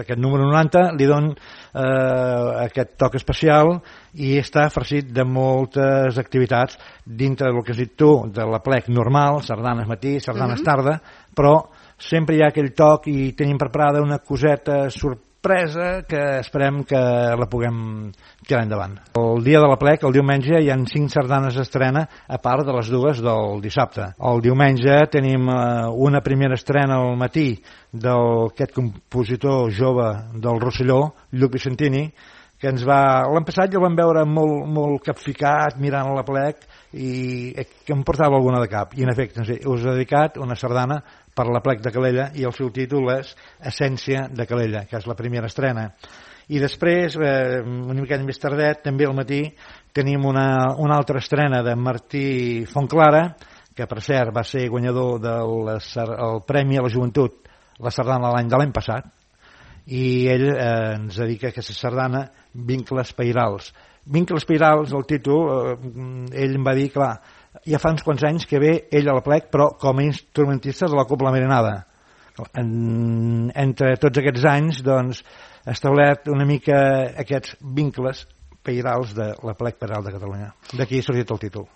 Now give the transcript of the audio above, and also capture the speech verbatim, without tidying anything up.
Aquest número noranta li don eh, aquest toc especial i està farcit de moltes activitats dintre del que has dit tu, de l'aplec normal, sardanes matí, sardanes uh-huh. tarda, però sempre hi ha aquell toc i tenim preparada una coseta sorpresa que esperem que la puguem tirar endavant. El dia de l'aplec, el diumenge, hi ha cinc sardanes d'estrena a part de les dues del dissabte. El diumenge tenim eh, una primera estrena al matí d'aquest compositor jove del Rosselló, Lluc Vicentini, que ens va... L'any passat ja el vam veure molt, molt capficat mirant l'aplec i que em portava alguna de cap. I en efecte us he dedicat una sardana per l'aplec de Calella i el seu títol és Essència de Calella, que és la primera estrena. I després, eh, una mica més tardet, també al matí, tenim una, una altra estrena de Martí Fontclara, que per cert va ser guanyador del el Premi a la Joventut, la sardana l'any de l'any passat, i ell eh, ens dedica aquesta sardana Vincles Peirals. Vincles Peirals, el títol, eh, ell em va dir, clar, ja fa uns quants anys que ve ell a l'aplec, però com a instrumentista de la Cobla Marinada. En, entre tots aquests anys, doncs, ha establert una mica aquests vincles peirals de l'aplec Peiral de Catalunya. D'aquí ha sortit el títol.